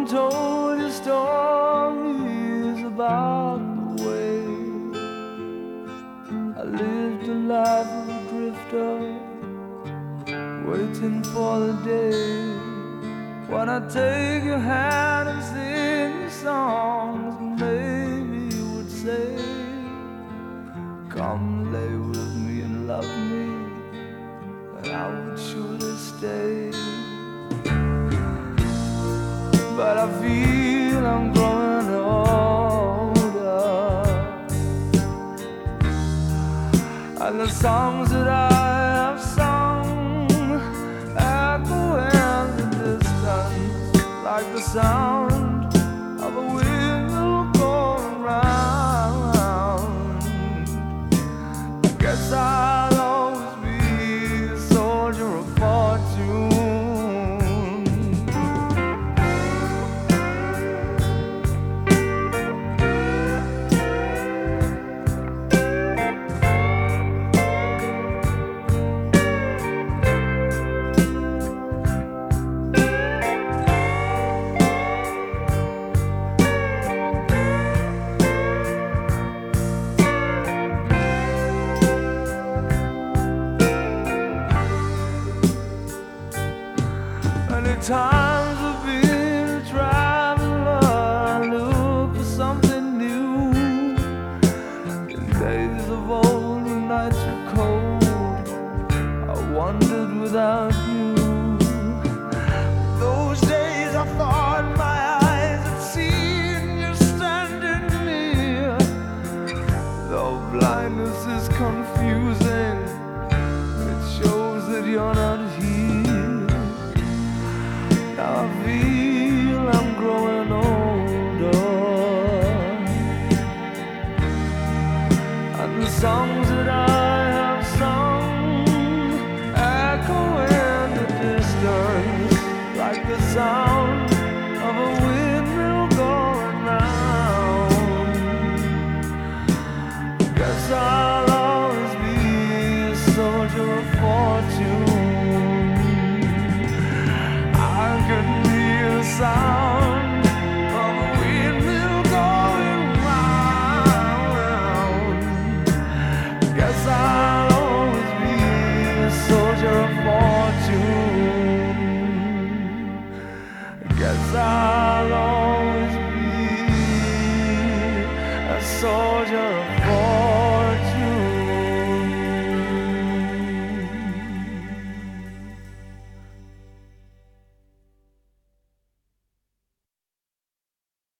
told you stories about the way I lived a life of a drifter, waiting for the day when I take your hand and sing you songs. Maybe you would say, come lay with me and love me, and I would surely stay. But I feel I'm growing older, and the songs that I have sung echo in the distance like the sound of a wheel going round. I guess I'll always be a soldier of fortune. Many times I've been a traveler, I look for something new. In days of old, when nights were cold, I wandered without you. Those days I thought my eyes had seen you standing near. Though blindness is confusing, it shows that you're not here. Now I feel I'm growing older, and the songs that I have sung echo in the distance like the sound of a windmill going round. Guess I'll always be a soldier of fortune. I could hear the sound of a windmill going round. Guess I'll always be a soldier of fortune. Guess I'll always be a soldier of fortune.